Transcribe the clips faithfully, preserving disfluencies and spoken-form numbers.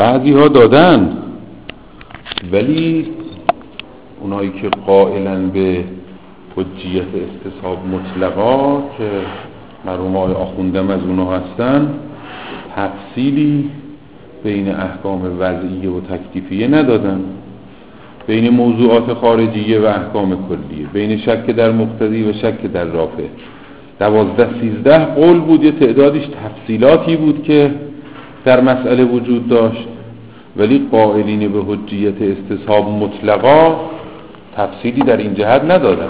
بعضی ها دادن، ولی اونایی که قائلن به حجیت استصحاب مطلقا که مرحوم آقای آخوندم از اونها هستن، تفصیلی بین احکام وضعیه و تکلیفیه ندادن، بین موضوعات خارجیه و احکام کلیه، بین شک در مقتضی و شک در رافع. دوازده سیزده قول بود، یه تعدادش تفصیلاتی بود که در مسئله وجود داشت، ولی قائلین به حجیت استصحاب مطلقا تفصیلی در این جهت ندادن.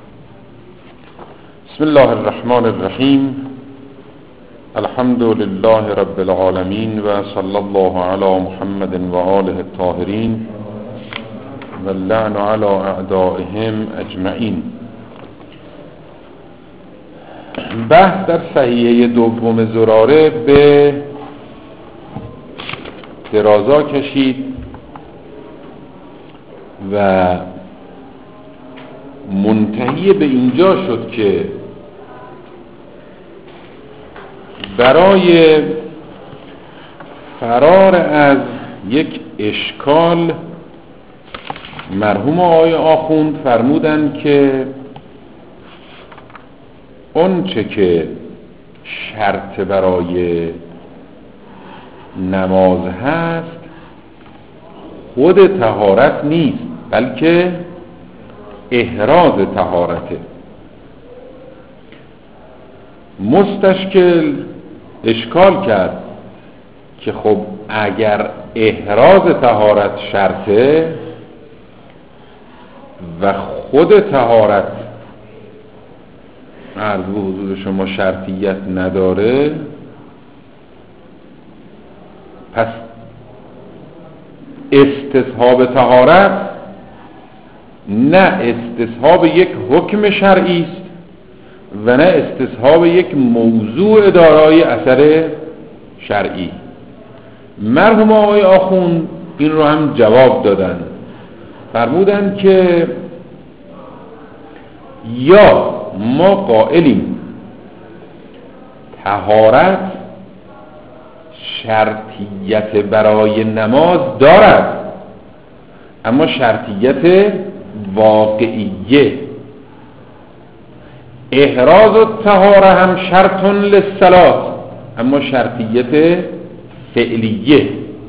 بسم الله الرحمن الرحیم. الحمد لله رب العالمین و صلی الله علی محمد و آله الطاهرین و اللعن علی اعدائهم اجمعین. بحث در صحیحه دوم زراره به درازا کشید و منتهی به اینجا شد که برای فرار از یک اشکال مرحوم آقای آخوند فرمودن که اون چه که شرط برای نماز هست خود طهارت نیست، بلکه احراز طهارته. مستشکل اشکال کرد که خب اگر احراز طهارت شرطه و خود طهارت عرض به حضور شما شرطیت نداره، پس استصحاب طهارت نه استصحاب یک حکم شرعی است و نه استصحاب یک موضوع دارای اثر شرعی. مرحوم آقای آخوند این رو هم جواب دادن، فرمودن که یا ما قائلیم طهارت شرطیت برای نماز دارد، اما شرطیت واقعیه. احراز الطهاره هم شرط للصلاه، اما شرطیت فعلیه.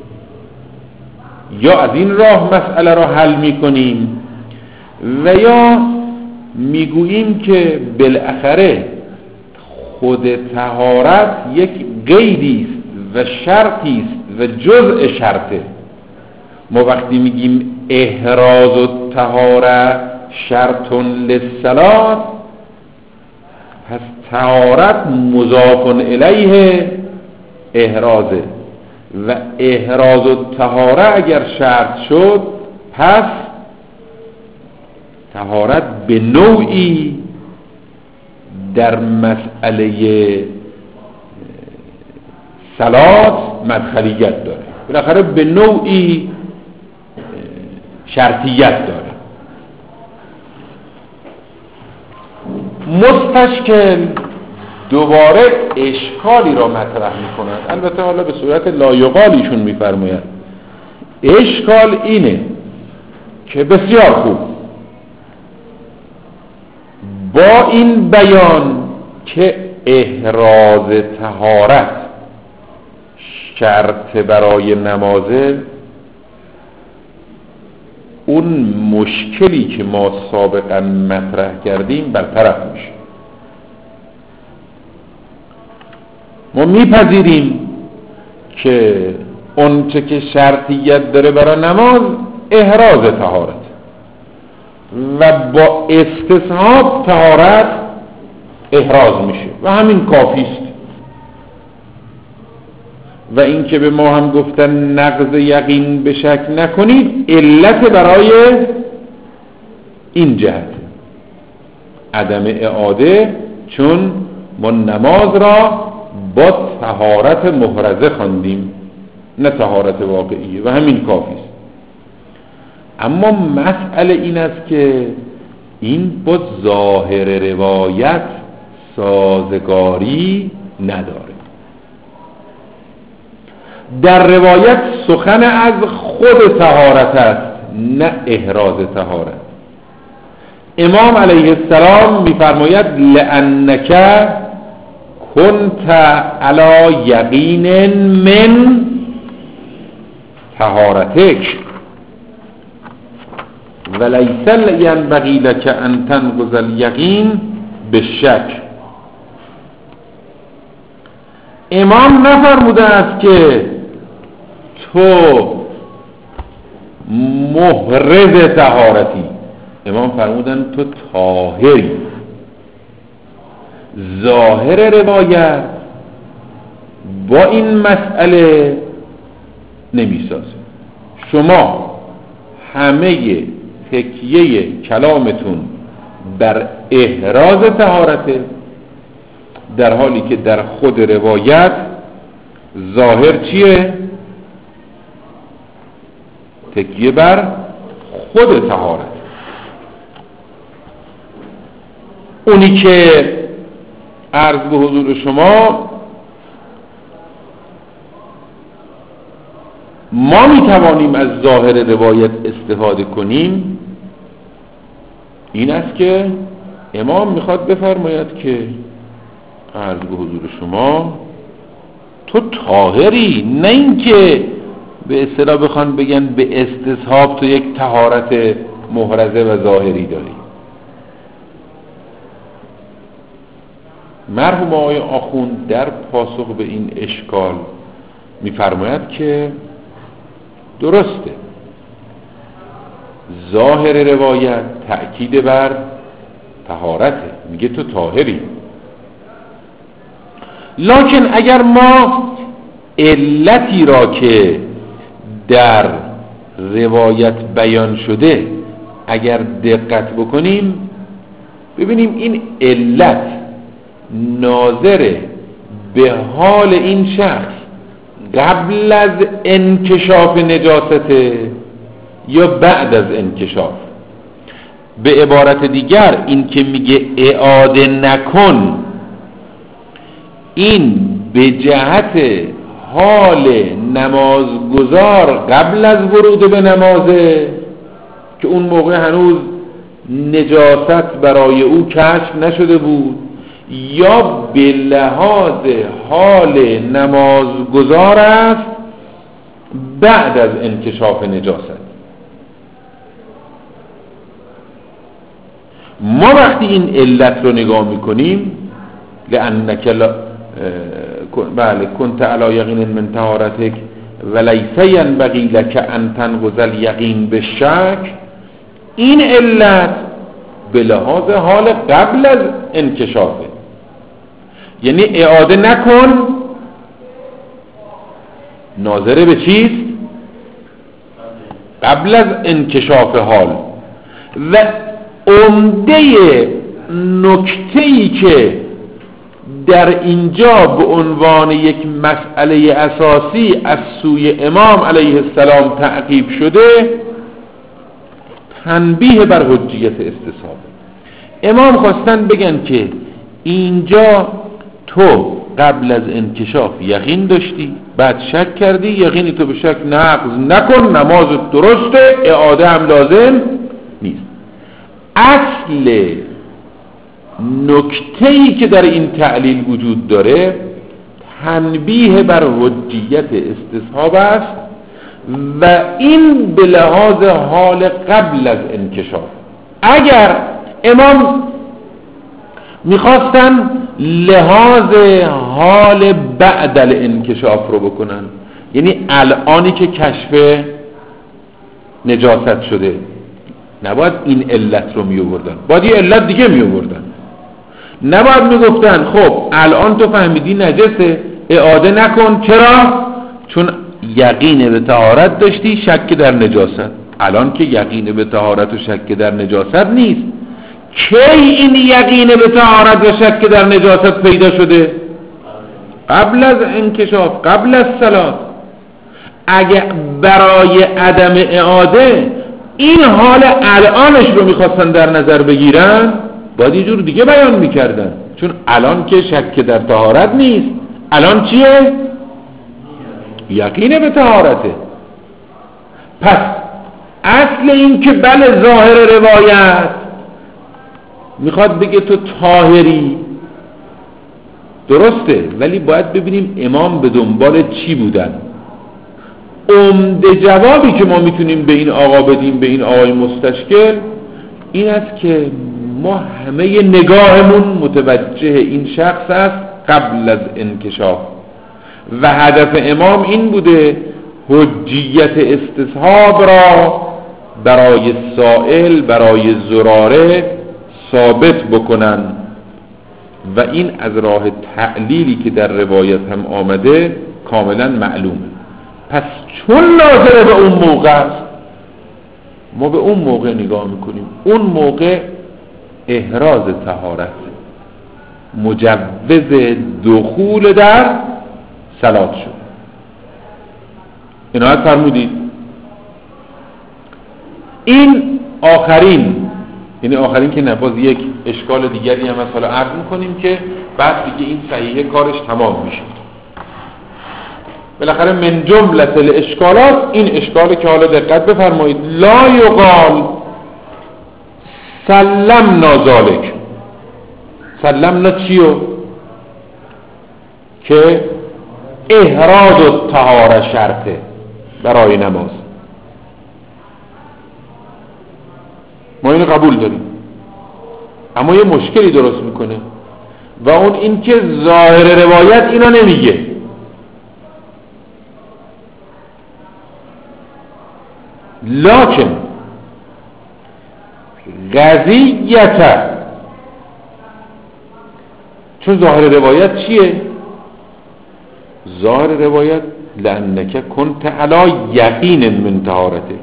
یا از این راه مسئله را حل میکنیم و یا میگوییم که بالاخره خود طهارت یک قیدی است و شرطی است و جزء شرطه. ما وقتی میگیم احراز الطهاره شرط للصلاه، پس طهارت مضاف الیه احرازه و احراز الطهاره اگر شرط شد، پس طهارت به نوعی در مسئله صلات مدخلیت داره، بالاخره به نوعی شرطیت داره. مستشکل دوباره اشکالی را مطرح می‌کند، البته حالا به صورت لایقالیشون می‌فرمایند. اشکال اینه که بسیار خوب با این بیان که احراز طهارت شرط برای نمازه، اون مشکلی که ما سابقا مطرح کردیم برطرف میشه. ما میپذیریم که اون چه که شرطیت داره برای نماز احراز طهارت و با استصحاب طهارت احراز میشه و همین کافی است. و این که به ما هم گفتن نقض یقین به شک نکنید، علت برای این جهت عدم اعاده، چون ما نماز را با طهارت محرزه خواندیم نه طهارت واقعیه و همین کافی است. اما مسئله این است که این با ظاهر روایت سازگاری نداره. در روایت سخن از خود طهارت است نه احراز طهارت. امام علیه السلام میفرماید لأنک کنت علی یقین من طهارتک ولیس ینبغی لک ان تنقض الیقین بالشک. امام نفرموده است که تو محرز طهارتی، امام فرمودن تو طاهری. ظاهر روایت با این مسئله نمیسازه. شما همه تکیه کلامتون بر احراز طهارته، در حالی که در خود روایت ظاهر چیه؟ تکیه بر خود طهارت. اونی که عرض به حضور شما ما می توانیم از ظاهر روایت استفاده کنیم این است که امام میخواد بفرماید که عرض به حضور شما تو طاهری، نه اینکه به اصطلاح بخوان بگن به استصحاب تو یک طهارت محرزه و ظاهری داری. مرحوم آقای آخوند در پاسخ به این اشکال میفرماید که درسته، ظاهر روایت تأکید بر طهارته، میگه تو طاهری، لکن اگر ما علتی را که در روایت بیان شده اگر دقت بکنیم ببینیم این علت ناظر به حال این شخص قبل از انکشاف نجاسته یا بعد از انکشاف. به عبارت دیگر این که میگه اعاده نکن، این به جهت حال نمازگزار قبل از ورود به نمازه که اون موقع هنوز نجاست برای او کشف نشده بود، یا به لحاظ حال نمازگزار است بعد از انکشاف نجاست. ما وقتی این علت رو نگاه میکنیم لأنک لا بله کنت علی یقین من طهارتک ولیس ینبغی لک ان تنقض الیقین بالشک، این علت به لحاظ حال قبل از انکشافه، یعنی اعاده نکن ناظره به چیست؟ قبل از انکشاف حال. و عمده نکته‌ای که در اینجا به عنوان یک مسئله اساسی از سوی امام علیه السلام تعقیب شده تنبیه بر حجیت استصحاب. امام خواستن بگن که اینجا تو قبل از انکشاف یقین داشتی، بعد شک کردی، یقینی تو به شک نقض نکن، نماز درسته، اعاده هم لازم نیست. اصل نکته‌ای که در این تعلیل وجود داره تنبیه بر حجیت استصحاب است و این به لحاظ حال قبل از انکشاف. اگر امام میخواستن لحاظ حال بعد الانکشاف رو بکنن، یعنی الانی که کشف نجاست شده، نباید این علت رو می آوردن، باید یه علت دیگه می آوردن. نباید می گفتن خب الان تو فهمیدی نجسه، اعاده نکن. چرا؟ چون یقین به طهارت داشتی، شک در نجاست. الان که یقین به طهارت و شک در نجاست نیست، کی این یقین به طهارت و شک در نجاست پیدا شده؟ قبل از انکشاف، قبل از صلات. اگه برای عدم اعاده این حال الانش رو میخواستن در نظر بگیرن باید یه جور دیگه بیان میکردن، چون الان که شک در طهارت نیست، الان چیه؟ یقین به طهارته. پس اصل این که بله ظاهر روایت میخواد بگه تو طاهری درسته، ولی باید ببینیم امام به دنبال چی بودن. عمده جوابی که ما میتونیم به این آقا بدیم، به این آقای مستشکل، این است که ما همه نگاهمون متوجه این شخص است قبل از انکشاف و هدف امام این بوده حجیت استصحاب را برای سائل، برای زراره ثابت بکنن و این از راه تعلیلی که در روایت هم آمده کاملا معلومه. پس چون ناظر به اون موقع است، ما به اون موقع نگاه میکنیم. اون موقع احراز طهارت، مجوز دخول در صلات شد. عنایت فرمودید. این آخرین، یعنی آخرین که نباز یک اشکال دیگری هم از حالا عرض میکنیم که بعد دیگه این صحیحه کارش تمام میشه. بالاخره من جملت الاشکالات این اشکاله که حالا دقت بفرمایید. لا یقال سلمنا ذالک. سلمنا چیو؟ که احراز الطهاره شرطه برای نماز. ما اینو قبول داریم، اما یه مشکلی درست میکنه و اون این که ظاهر روایت اینا نمیگه. لکن قضیت، چون ظاهر روایت چیه؟ ظاهر روایت لأنک کنت علی یقین من طهارتک.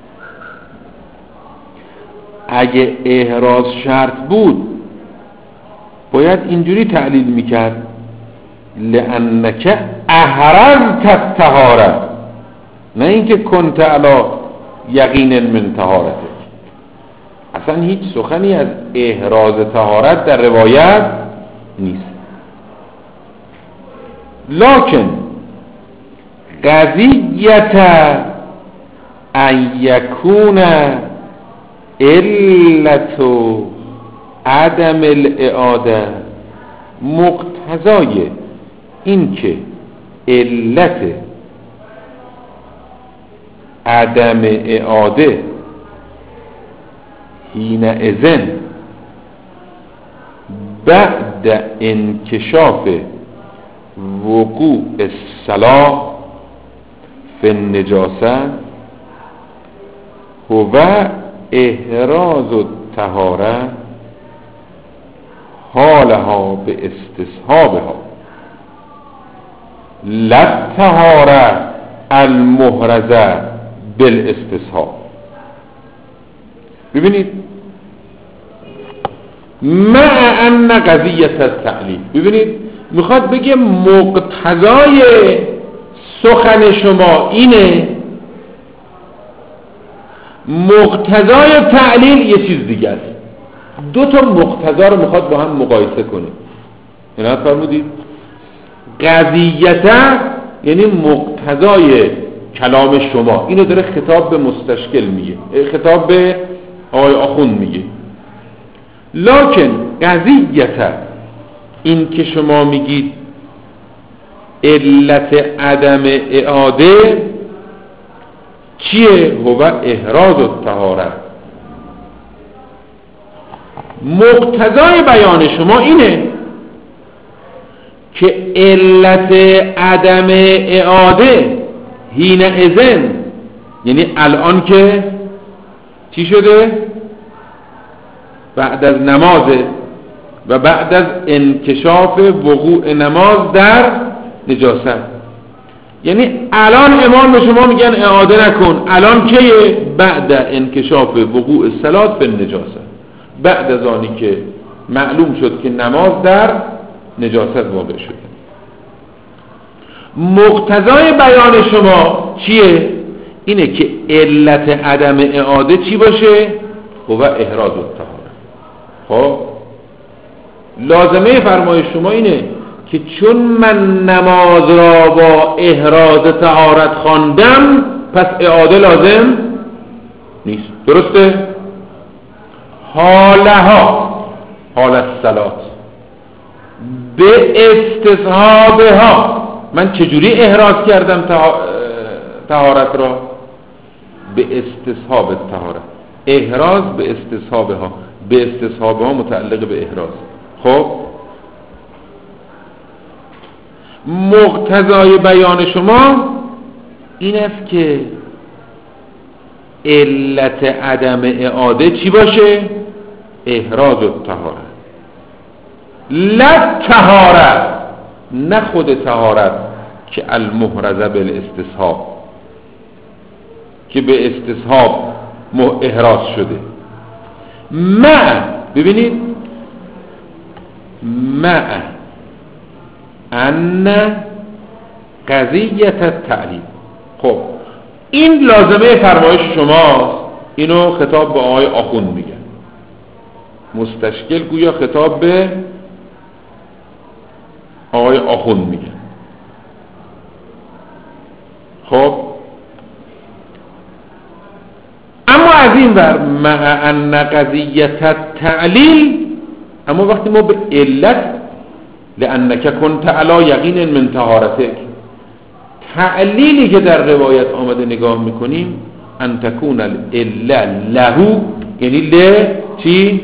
اگه احراز شرط بود باید اینجوری تعلیل میکرد لأنک احرزت الطهاره، نه اینکه کنت علی یقین من طهارتک. اصلا هیچ سخنی از احراز طهارت در روایت نیست. لکن قضیت ان یکون علت عدم الاعاده، مقتضای این که علت عدم اعاده حین اذن بعد انکشاف وقوع الصلاة فی النجاسه هو احراز الطهاره حالها به استصحابها لا الطهاره المحرزه بالاستصحاب. ببینید مع ان قضیت التعلیل، ببینید میخواد بگه مقتضای سخن شما اینه، مقتضای تعلیل یه چیز دیگه است. دو تا مقتضا رو میخواد با هم مقایسه کنه. اینا فرمودید قضیتا یعنی مقتضای کلام شما، اینو داره خطاب به مستشکل میگه، خطاب به آقای آخوند میگه. لکن قضیتا این که شما میگید علت عدم اعاده چیه؟ هو احراز الطهاره. مقتضای بیان شما اینه که علت عدم اعاده حین اذن، یعنی الان که چی شده؟ بعد از نمازه و بعد از انکشاف وقوع نماز در نجاست. یعنی الان امام به شما میگن اعاده نکن. الان که بعد انکشاف وقوع الصلاة فی النجاسه، بعد از آنی که معلوم شد که نماز در نجاست واقع شده. مقتضای بیان شما چیه؟ اینه که علت عدم اعاده چی باشه؟ هو احراز الطهاره. خب لازمه فرمایش شما اینه که چون من نماز را با احراز طهارت خواندم پس اعاده لازم نیست. درسته؟ حالها حال الصلات به استصحابها، من چجوری احراز کردم طهارت را؟ به استصحاب طهارت. احراز به استصحابها، به استصحابها متعلق به احراز. خب مقتضای بیان شما این است که علت عدم اعاده چی باشه؟ احراز الطهارت، لا طهارت، نه خود طهارت که المحرزه بالاستصحاب، که به استصحاب احراز شده. مع، ببینید، مع ان قضیت التعلیل. خب این لازمه فرمایش شماست. اینو خطاب به آقای آخوند میگه. مستشکل گویا خطاب به آقای آخوند میگه. خب اما از این ور مع ان قضیت التعلیل، اما وقتی ما به علت لانک کنت علی یقین من طهارتک، تعلیلی که در روایت آمده نگاه میکنیم، ان تکون العله له، یعنی ل چی؟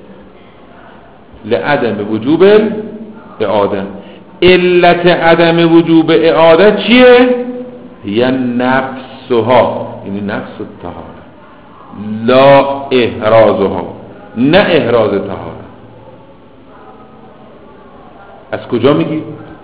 لعدم وجوب اعاده. علت عدم وجوب اعاده چیه؟ هی نفسها، یعنی نفس الطهاره، لا احرازها، نه احراز طهاره. از کجا میگی؟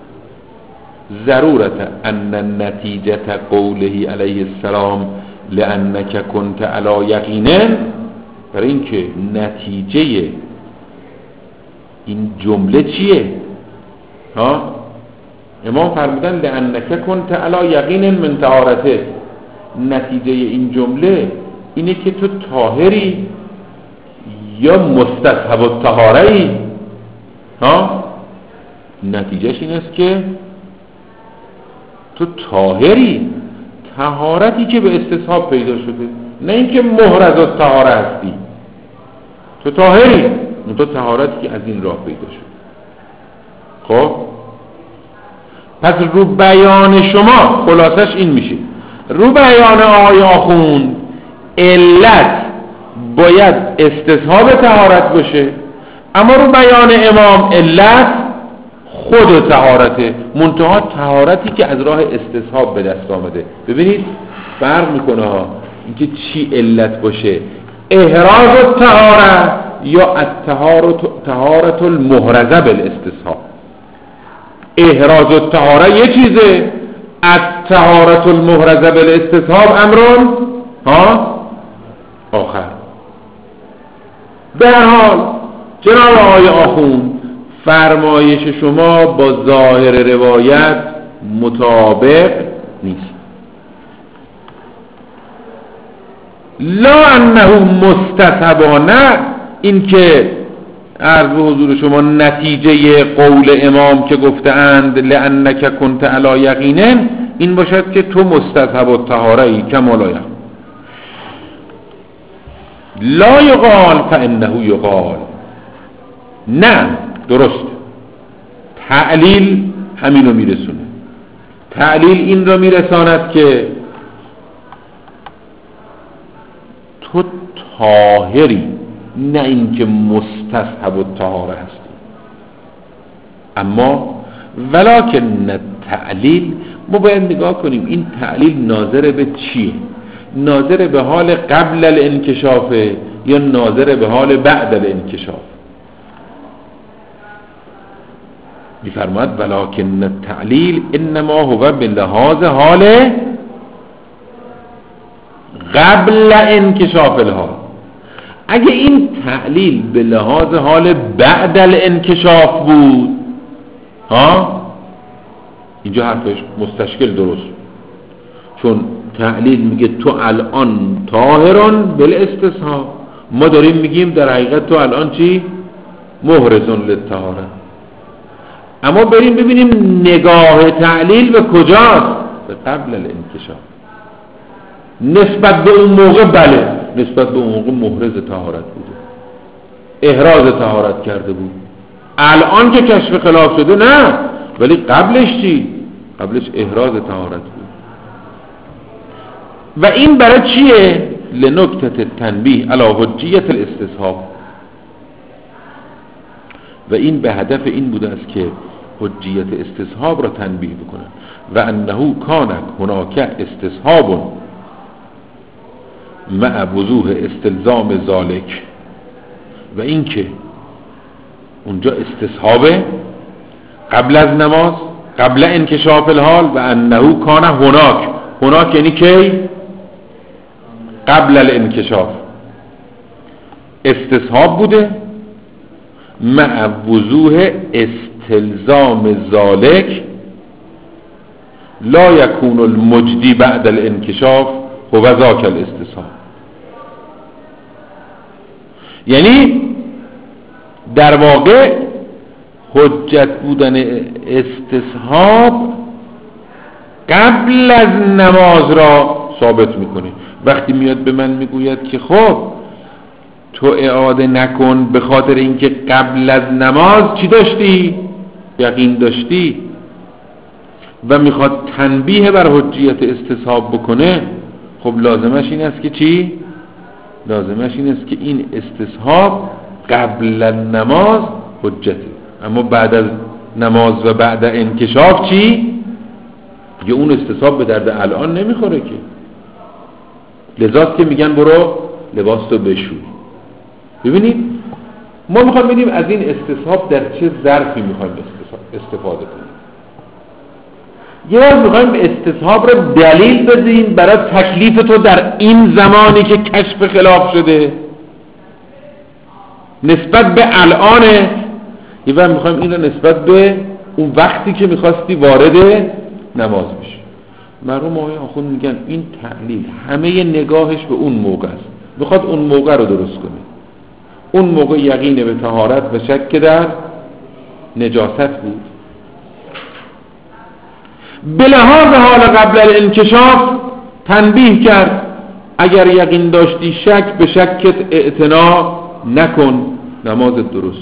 ضرورت ان نتیجه قوله علیه السلام لانک کنت علی یقین، برای اینکه نتیجه این جمله چیه؟ ها؟ امام فرمودن لانک کنت علی یقین من طهارته، نتیجه این جمله اینه که تو طاهری یا مستصحب الطهاره ای. ها؟ نتیجهش این است که تو طاهری، طهارتی که به استصحاب پیدا شده، نه اینکه محرز الطهاره هستی. تو طاهری، تو طهارتی که از این راه پیدا شده. خب پس رو بیان شما خلاصش این میشه، رو بیان آقای آخوند علت باید استصحاب طهارت باشه، اما رو بیان امام علت خود طهارته، منتها طهارتی که از راه استصحاب به دست آمده. ببینید فرق میکنه ها، اینکه چی علت باشه، احراز الطهاره یا الطهارت المحرزه بالاستصحاب. احراز الطهاره یه چیزه، الطهارت المحرزه بالاستصحاب امرون ها آخر. به هر حال جناب آقای آخوند فرمایش شما با ظاهر روایت مطابق نیست. لا انه مستصحبانه، این که عرض به حضور شما نتیجه قول امام که گفتند لانک کنت علی یقین این باشد که تو مستصحب الطهاره ای کما لا یقین. لا یقال فانه یقال، نه درست، تعلیل همین رو میرسونه. تعلیل این رو میرساند که تو طاهری، نه اینکه مستصحب الطهاره هستی. اما ولکن تعلیل ما باید نگاه کنیم این تعلیل ناظر به چیه؟ ناظر به حال قبل الانکشافه یا ناظر به حال بعد الانکشاف؟ میفرماید ولکن التعلیل انما هو بلحاظ حال قبل انکشاف الحال. اگه این تعلیل به لحاظ حال بعد الانکشاف بود، ها اینجا حرفش مستشکل درست، چون تعلیل میگه تو الان طاهران بالاستصحاب، ما داریم میگیم در حقیقت تو الان چی؟ محرزون للطهاره. اما بریم ببینیم نگاه تعلیل به کجاست؟ به قبل الانکشاف. نسبت به اون موقع بله، نسبت به اون موقع محرز طهارت بوده، احراز طهارت کرده بود. الان که کشف خلاف شده نه، ولی قبلش چی؟ قبلش احراز طهارت بود. و این برای چیه؟ لنکته تنبیه علی حجیت الاستصحاب. و این به هدف این بوده است که حجیت استصحاب را تنبیه بکنن. و انه کان هناک استصحاب مع وضوح استلزام ذالک، و این که اونجا استصحابه قبل از نماز، قبل انکشاف الحال. و انه کان هناک، هناک یعنی کی؟ قبل الانکشاف استصحاب بوده، مع وضوح استلزام ذالک لا یکون المجدی بعد الانکشاف هو ذاک الاستصحاب. یعنی در واقع حجت بودن استصحاب قبل از نماز را ثابت میکنه. وقتی میاد به من میگوید که خب تو اعاده نکن به خاطر اینکه قبل از نماز چی داشتی؟ یقین داشتی، و میخواد تنبیه بر حجیت استصحاب بکنه، خب لازمش این است که چی؟ لازمش این است که این استصحاب قبل از نماز حجته، اما بعد از نماز و بعد انکشاف چی؟ یه اون استصحاب به درد الان نمیخوره که. لذاست که میگن برو لباس تو بشوی. ببینید ما میخوایم ببینیم از این استصحاب در چه ظرفی میخوایم استفاده کنیم. یه بار میخوایم به استصحاب رو دلیل بدیم برای تکلیف تو در این زمانی که کشف خلاف شده نسبت به الانه. یه بار میخوایم این رو نسبت به اون وقتی که میخواستی وارد نماز بشی. مرحوم آقای آخوند میگن این تعلیل همه نگاهش به اون موقع است، میخواد اون موقع رو درست کنه. اون موقع یقین به طهارت و شک در نجاست بود. به لحاظ حال قبل الانکشاف تنبیه کرد اگر یقین داشتی شک به شکت اعتنا نکن، نمازت درست.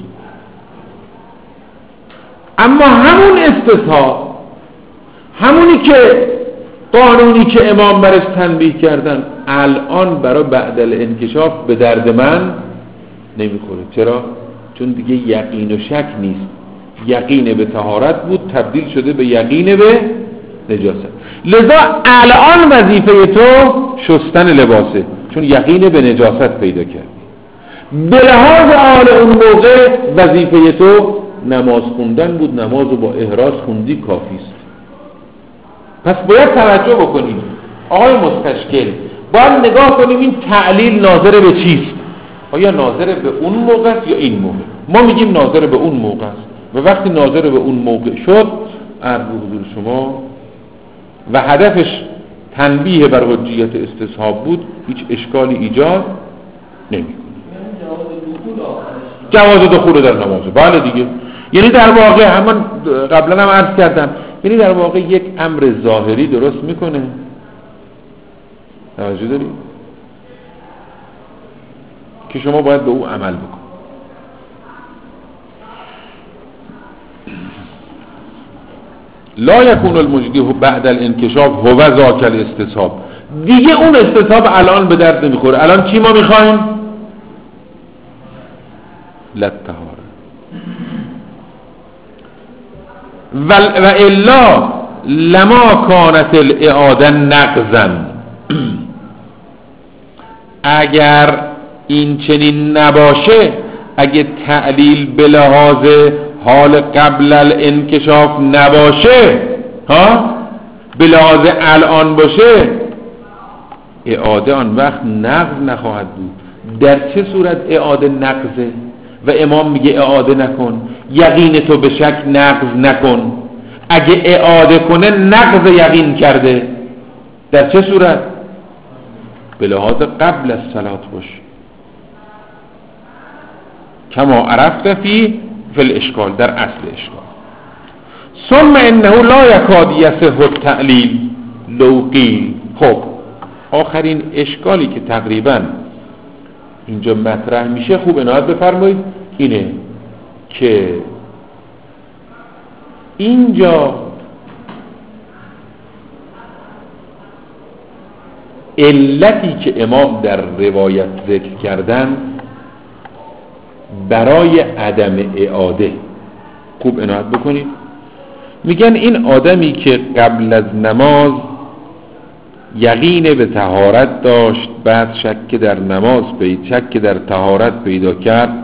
اما همون استصحاب، همونی که قانونی که امام برش تنبیه کردن، الان برای بعد الانکشاف به درد من نمیخوره. چرا؟ چون دیگه یقین و شک نیست، یقین به طهارت بود تبدیل شده به یقین به نجاست. لذا الان وظیفه تو شستن لباسه، چون یقین به نجاست پیدا کرد. به لحاظ حال اون موقع وظیفه تو نماز خوندن بود، نماز رو با احراز خوندی کافیست. پس باید توجه بکنیم آقای مستشکل، باید نگاه کنیم این تعلیل ناظر به چیست؟ آیا ناظر به اون موقع است یا این موقع؟ ما میگیم ناظر به اون موقع است، و وقتی ناظر به اون موقع شد عرض به حضور شما و هدفش تنبیه بر حجیت استصحاب بود، هیچ اشکالی ایجاد نمی‌کنه. جواز دخول در نماز، بله دیگه. یعنی در واقع همان قبلا هم عرض کردم، یعنی در واقع یک امر ظاهری درست میکنه. توجه داری؟ که شما باید به او عمل بکن. لا یکون المجدی بعد الانکشاف هو ذاک الاستصحاب. دیگه اون استصحاب الان به درد نمیخوره. الان چی ما میخوایم؟ لطهاره. و الا لما کانت الاعاده نقضا. اگر این چنین نباشه، اگه تعلیل به لحاظ حال قبل الانکشاف نباشه، ها به لحاظ الان باشه، اعاده آن وقت نقض نخواهد بود. در چه صورت اعاده نقضه و امام میگه اعاده نکن، یقین تو به شک نقض نکن؟ اگه اعاده کنه نقض یقین کرده. در چه صورت؟ به لحاظ قبل از صلات باشه، کما عرفت فی فی الاشکال، در اصل اشکال. ثم انه لا یکاد یصح التعلیل لو قیل. خب آخرین اشکالی که تقریبا اینجا مطرح میشه خوب عنایت بفرمایید اینه که اینجا علتی که امام در روایت ذکر کردن برای عدم اعاده، خوب عنایت بکنید، میگن این آدمی که قبل از نماز یقین به طهارت داشت، بعد شک در نماز پیدا شک در طهارت پیدا کرد،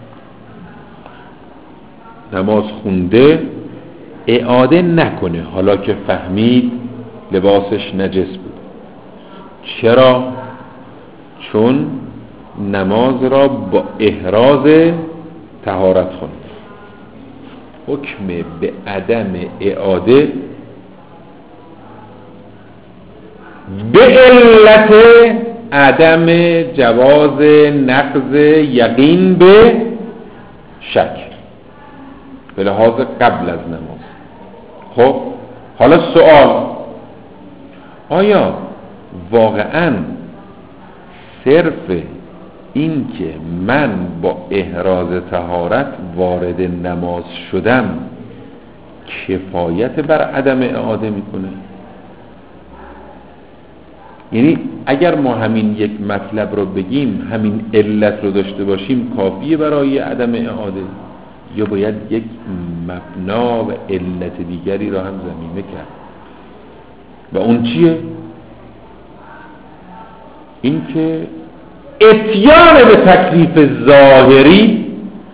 نماز خونده، اعاده نکنه حالا که فهمید لباسش نجس بود. چرا؟ چون نماز را با احراز طهارت خوند. حکم به عدم اعاده به علت عدم جواز نقض یقین به شک به لحاظ قبل از نماز. خب حالا سوال، آیا واقعاً صرف این که من با احراز طهارت وارد نماز شدم کفایت بر عدم اعاده میکنه؟ یعنی اگر ما همین یک مطلب رو بگیم، همین علت رو داشته باشیم کافیه برای عدم اعاده، یا باید یک مبنا و علت دیگری را هم ضمیمه کرد؟ و اون چیه؟ این که اتیان به تکلیف ظاهری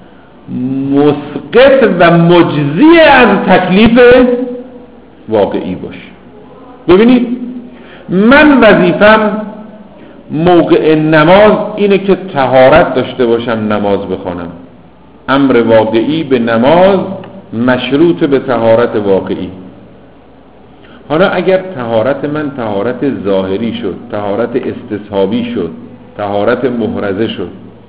مسقط و مجزی از تکلیف واقعی باشه. ببینید من وظیفم موقع نماز اینه که طهارت داشته باشم نماز بخوانم. امر واقعی به نماز مشروط به طهارت واقعی. حالا اگر طهارت من طهارت ظاهری شد، طهارت استصحابی شد، طهارت محرزه شد،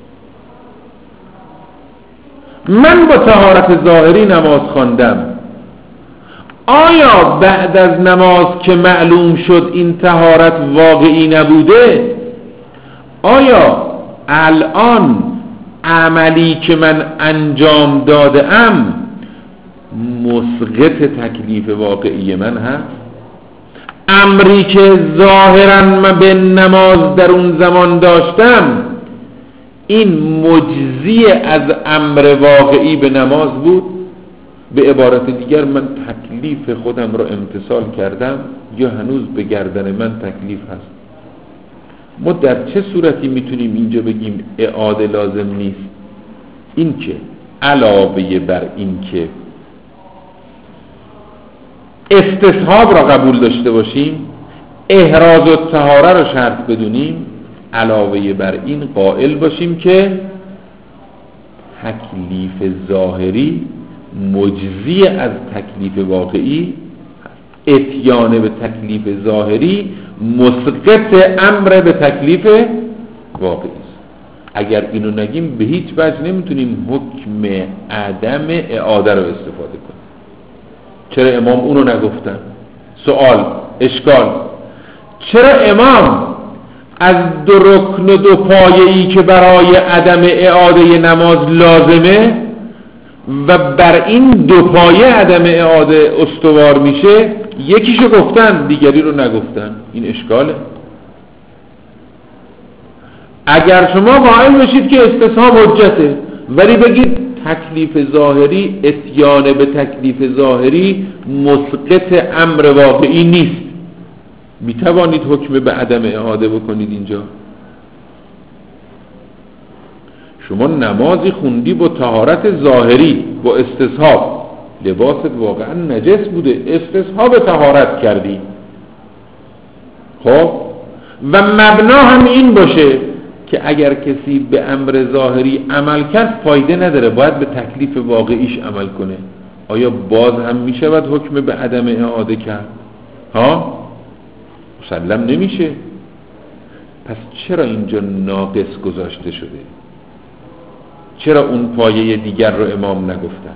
من با طهارت ظاهری نماز خواندم، آیا بعد از نماز که معلوم شد این طهارت واقعی نبوده، آیا الان عملی که من انجام داده ام مسقط تکلیف واقعی من هست؟ امری که ظاهراً من به نماز در اون زمان داشتم این مجزی از امر واقعی به نماز بود؟ به عبارت دیگر من تکلیف خودم را امتثال کردم یا هنوز به گردن من تکلیف هست؟ ما در چه صورتی میتونیم اینجا بگیم اعاده لازم نیست؟ این که علاوه بر این که استصحاب را قبول داشته باشیم، احراز و طهاره را شرط بدونیم، علاوه بر این قائل باشیم که تکلیف ظاهری مجزی از تکلیف واقعی، اتیان به تکلیف ظاهری مسقط امر به تکلیف واقعی است. اگر اینو نگیم به هیچ وجه نمیتونیم حکم عدم اعاده رو استفاده کنیم. چرا امام اونو نگفتن؟ سوال، اشکال، چرا امام از دو رکن و دو پایه‌ای که برای عدم اعاده نماز لازمه و بر این دو پایه عدم اعاده استوار میشه یکیشو گفتن دیگری رو نگفتن؟ این اشکاله. اگر شما قائل بشید که استصحاب حجته ولی بگید تکلیف ظاهری، اتیان به تکلیف ظاهری مسقط امر واقعی نیست، میتوانید حکم به عدم اعاده بکنید اینجا؟ شما نمازی خوندی با طهارت ظاهری، با استصحاب، لباست واقعا نجس بوده، استصحاب طهارت کردی، خب و مبنا هم این باشه که اگر کسی به امر ظاهری عمل کرد فایده نداره، باید به تکلیف واقعیش عمل کنه، آیا باز هم میشود حکم به عدم اعاده کرد؟ ها؟ مسلم نمیشه. پس چرا اینجا ناقص گذاشته شده؟ چرا اون پایه دیگر رو امام نگفتن؟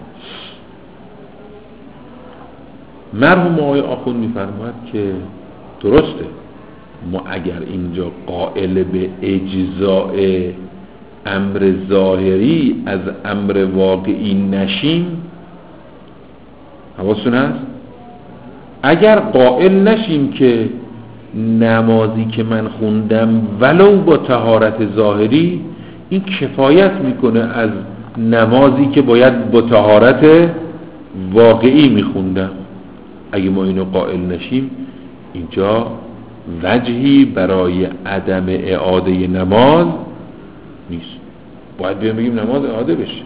مرحوم آقای آخوند میفرماید که درسته ما اگر اینجا قائل به اجزاء امر ظاهری از امر واقعی نشیم، حواستون هست؟ اگر قائل نشیم که نمازی که من خوندم ولو با طهارت ظاهری این کفایت میکنه از نمازی که باید با طهارت واقعی میخوندم، اگه ما اینو قائل نشیم اینجا وجهی برای عدم اعاده نماز نیست. باید بیان بگیم نماز اعاده بشه.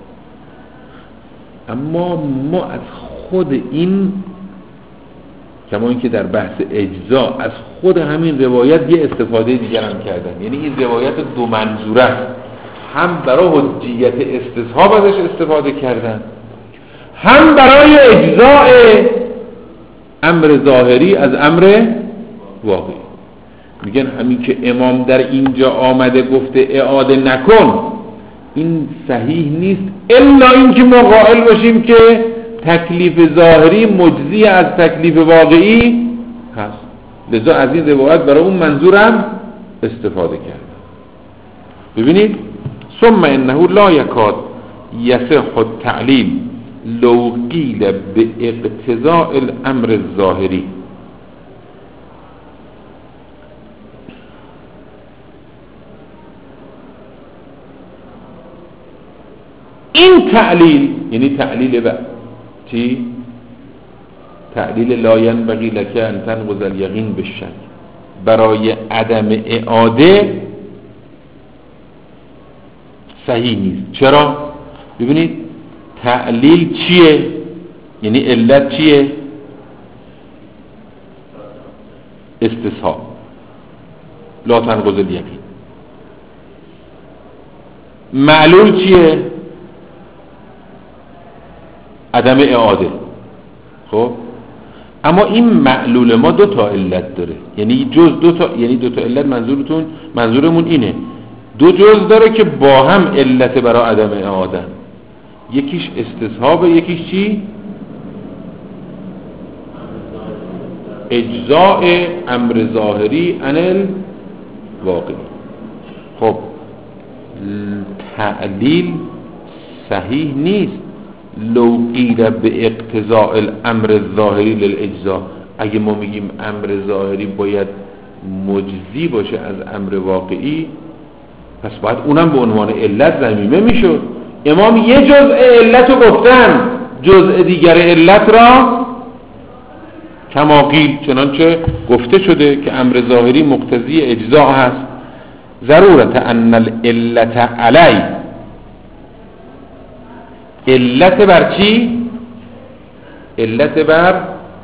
اما ما از خود این، کما اینکه در بحث اجزا از خود همین روایت یه استفاده دیگر هم کردن، یعنی این روایت دو منظوره است، هم برای حجیت استصحاب ازش استفاده کردن، هم برای اجزاء امر ظاهری از امر واقعی. میگن همین که امام در اینجا آمده گفته اعاده نکن، این صحیح نیست الا اینکه ما قائل باشیم که تکلیف ظاهری مجزی از تکلیف واقعی هست، لذا از این روایت برای اون منظورم استفاده کرد. ببینید ثم انه لا یکاد یصح التعلیل لو قیل به اقتضاء الامر الظاهری. این تعلیل یعنی تعلیل به چی؟ تعلیل لا ینبغی لک ان تنقض الیقین بالشک، برای عدم اعاده صحیح نیست. چرا؟ ببینید تعلیل چیه؟ یعنی علت چیه؟ استصحاب، لا تنقض الیقین. معلول چیه؟ عدم اعاده. خب اما این معلول ما دو تا علت داره، یعنی جز دو تا، یعنی دو تا علت منظورتون منظورمون اینه دو جز داره که با هم علت برای عدم اعاده، یکیش استصحاب، یکیش چی؟ اجزاء امر ظاهری عن الواقعی. خب تعلیل صحیح نیست لو قیل به اقتضاء الامر الظاهری للاجزاء. اگه ما میگیم امر ظاهری باید مجزی باشه از امر واقعی، پس باید اونم به عنوان علت ضمیمه میشد. امام یه جزء علت رو گفتن، جزء دیگر علت را کما قیل، چنانچه گفته شده که امر ظاهری مقتضی اجزاء هست. ضرورت ان العلت علی، علت بر چی؟ علت بر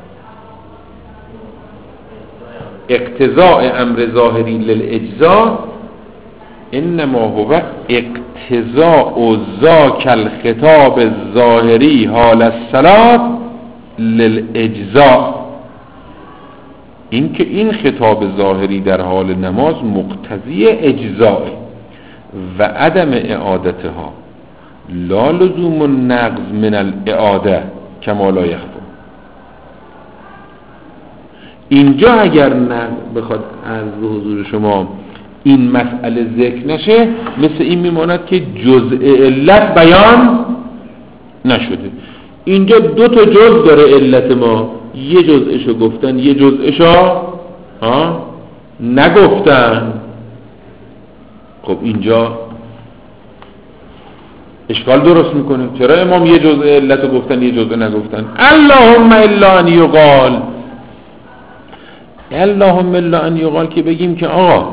اقتضاء امر ظاهری للاجزاء انما هو اقتضاء ذاک الخطاب الظاهری حال الصلاة للاجزاء. این که این خطاب ظاهری در حال نماز مقتضی اجزاء و عدم اعادتها، لا لزوم النقض من الاعاده کما لا یخفى. اینجا اگر نقض بخواد از حضور شما این مسئله ذکر نشه، مثل این میماند که جزء علت بیان نشده. اینجا دو تا جزء داره علت ما، یه جزءشو گفتن یه جزءشو ها نگفتن. خب اینجا اشکال درست میکنه. چرا امام یه جزء علتو گفتن یه جزء نگفتن؟ اللهم الا ان یقال، اللهم الا ان یقال که بگیم که آقا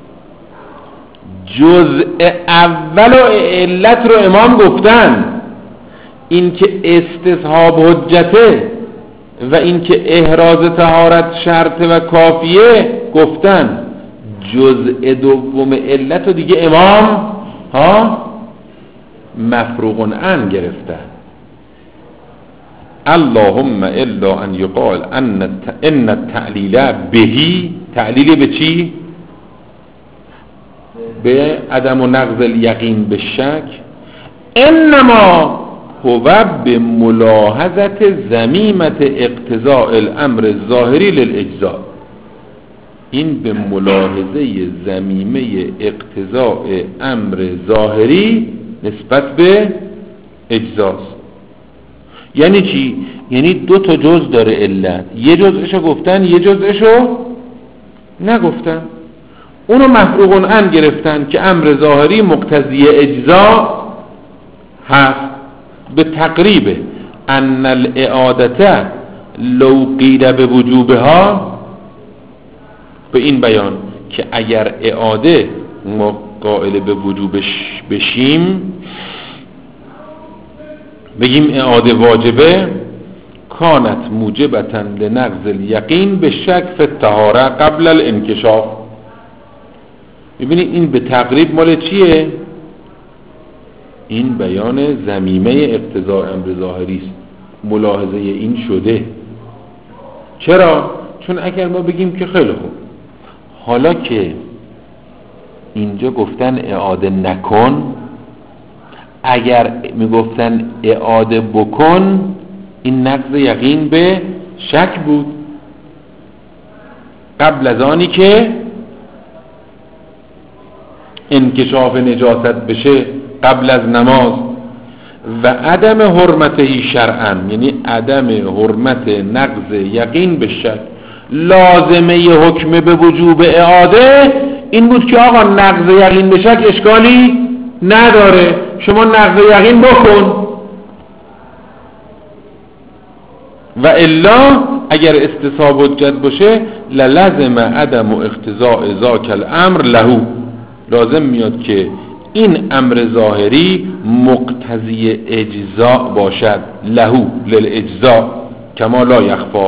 جزء اول و علت رو امام گفتن، این که استصحاب حجته و این که احراز طهارت شرط و کافیه گفتن، جزء دوم علت رو دیگه امام ها مفروغ عن گرفته. اللهم الا ان یقال ان ان التعلیل بهی، تعلیل به چی؟ به عدم و نقض الیقین به شک. انما هو به ملاحظت ذمیمت اقتضاء الامر الظاهری للاجزاء. این به ملاحظه ضمیمه اقتضاء امر ظاهری نسبت به اجزاست. یعنی چی؟ یعنی دو تا جز داره علت، یه جزءشو گفتن یه جزءشو نگفتن، اونو مفروغ عن گرفتن که امر ظاهری مقتضی اجزا هست. به تقریب ان الاعادته لو قیل به وجوبها، به این بیان که اگر اعاده ما قائل به وجوبش بشیم، بگیم اعاده واجبه، کانت موجبتا لنقض الیقین به شک فی الطهاره قبل الانکشاف. ببینید این به تقریب مال چیه؟ این بیان ضمیمه اقتضاء امر ظاهری است. ملاحظه این شده. چرا؟ چون اگر ما بگیم که خیلی خوب، حالا که اینجا گفتن اعاده نکن، اگر میگفتن اعاده بکن، این نقض یقین به شک بود قبل از آنی که انکشاف نجاست بشه، قبل از نماز. و عدم حرمته شرعا، یعنی عدم حرمت نقض یقین به شک. لازمه حکم به وجوب اعاده این بود که آقا نقض یقین به شک اشکالی نداره، شما نقض یقین بکن. و الا اگر استصحاب حجت باشه للزم عدم اقتضاء ذاک الامر له، لازم میاد که این امر ظاهری مقتضی اجزاء باشد، له للاجزاء کما لا یخفا،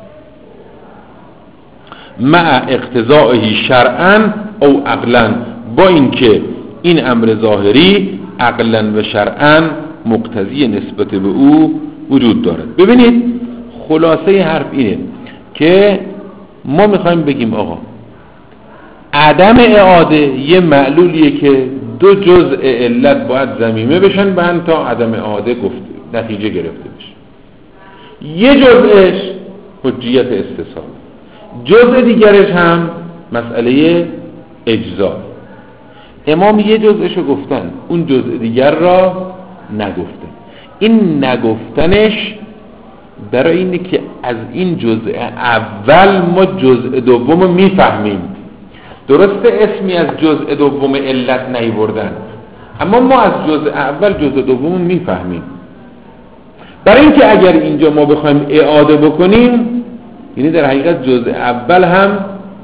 مع اقتضائه شرعا او عقلا، با اینکه این امر ظاهری عقلا و شرعا مقتضی نسبت به او وجود دارد. ببینید خلاصه حرف اینه که ما میخوایم بگیم آقا عدم اعاده یه معلولیه که دو جزء علت باید ضمیمه بشن بعد تا عدم اعاده گفت نتیجه گرفته بشه. یه جزءش حجیت استصحاب، جزء دیگرش هم مسئله اجزا. امام یه جزءشو گفتن، اون جزء دیگر را نگفتن. این نگفتنش برای اینه که از این جزء اول ما جزء دوم میفهمیم. درسته اسمی از جزء دوم علت نیوردن، اما ما از جزء اول جزء دوم میفهمیم. برای اینکه اگر اینجا ما بخوایم اعاده بکنیم، یعنی در حقیقت جزء اول هم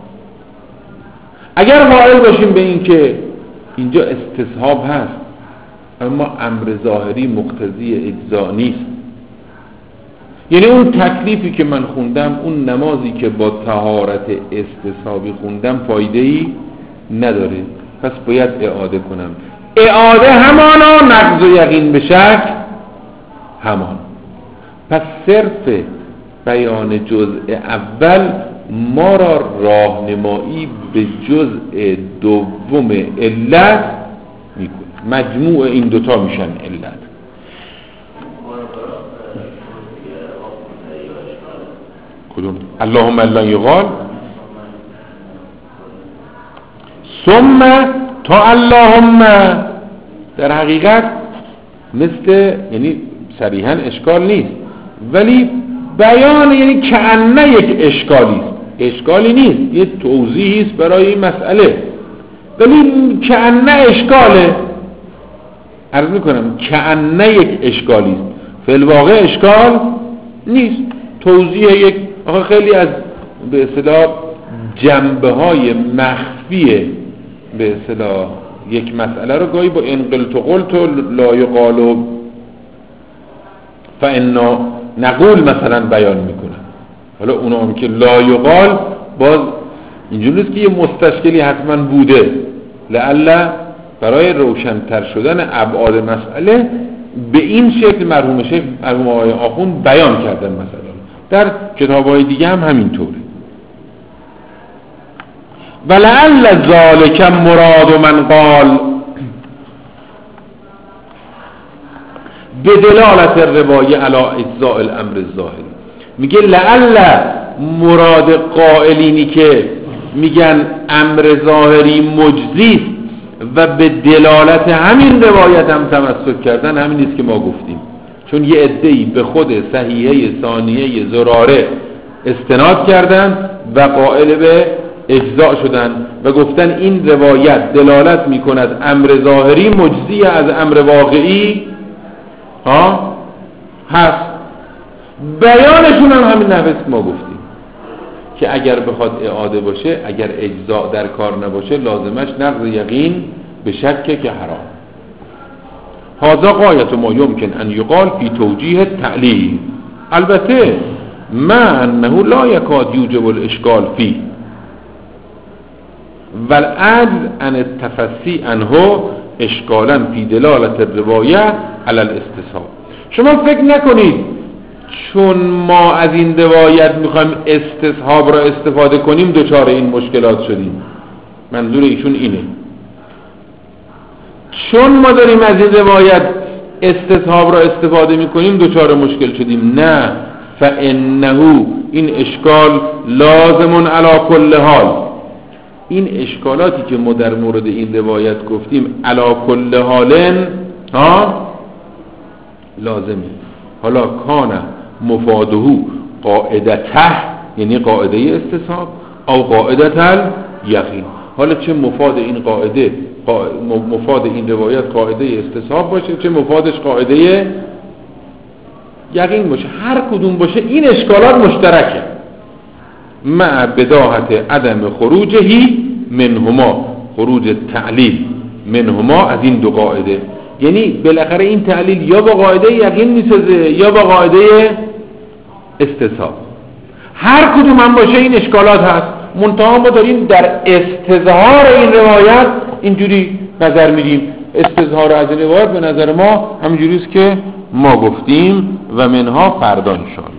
اگر قائل باشیم به این که اینجا استصحاب هست اما امر ظاهری مقتضی اجزا نیست، یعنی اون تکلیفی که من خوندم، اون نمازی که با طهارت استصحابی خوندم فایده‌ای نداره، پس باید اعاده کنم. اعاده همانا، نقض و یقین به شک همان. پس صرف بیان جزء اول ما را راهنمایی به جزء دوم علت میکنه. مجموع این دوتا میشن علت. کدوم؟ اللهم الا یقال ثم تا اللهم در حقیقت مثل، یعنی صریحا اشکال نیست، ولی بیان یعنی کأنه یک اشکالی است. اشکالی نیست، یه توضیحی است برای این مسئله، ولی کأنه اشکاله. عرض میکنم کأنه یک اشکالی است، فی الواقع اشکال نیست. توضیح یک آخه خیلی از به اصطلاح جنبه های مخفی به اصطلاح یک مسئله رو گاهی با انقلت و قلت و لا یقال فانا نقول مثلا بیان میکنن. حالا اونا هم که لا یقال باز اینجوری نیست که یه مستشکلی حتما بوده، لعل برای روشن‌تر شدن ابعاد مسئله به این شکل مرحوم شیخ مرحوم آقای آخوند بیان کردن. مثلا در کتاب‌های دیگه هم همینطوره. ولعل ذالک مراد من قال به دلالت روایه علی اجزاء الامر الظاهری. میگه لعل مراد قائلینی که میگن امر ظاهری مجزی و به دلالت همین روایت هم تمسک کردن، همین نیست که ما گفتیم. چون یه عده‌ای به خود صحیحه ثانیه زراره استناد کردن و قائل به اجزاء شدن و گفتن این روایت دلالت میکند امر ظاهری مجزی از امر واقعی ها هست. بیانشون هم همین نحوه ما گفتیم که اگر بخواد اعاده باشه، اگر اجزاء در کار نباشه، لازمش نقض یقین به شک که حرام. هذا غایت ما یمکن ان یقال فی توجیه تعلیل، البته ما انه لا یکاد یوجب الاشکال فی والعجز عن التفصی عنه اشکالا فی دلالت الروایه علی الاستصحاب. شما فکر نکنید چون ما از این روایت میخوایم استصحاب را استفاده کنیم دچار این مشکلات شدیم. منظور ایشون اینه، چون ما داریم از این روایت استصحاب را استفاده میکنیم دچار مشکل شدیم. نه، فانه این اشکال لازم علی کل حال. این اشکالاتی که ما در مورد این روایت گفتیم علی کل حالن ها لازمی. حالا کان مفاده قاعدته، یعنی قاعده استصحاب، او قاعدة یقین. حالا چه مفاد این قاعده مفاد این روایت قاعده استصحاب باشه، چه مفادش قاعده یقین باشه، هر کدوم باشه این اشکالات مشترکه. مع بداهت عدم خروجهی منهما، خروج تعلیل منهما از این دو قاعده. یعنی بالاخره این تعلیل یا با قاعده یقین میسازه یا با قاعده استصحاب. هر کدوم هم باشه این اشکالات هست. منتها ما داریم در استظهار این روایت اینجوری نظر میدیم. استظهار از این روایت به نظر ما همینجوریست که ما گفتیم و منها فردا ان شاء الله.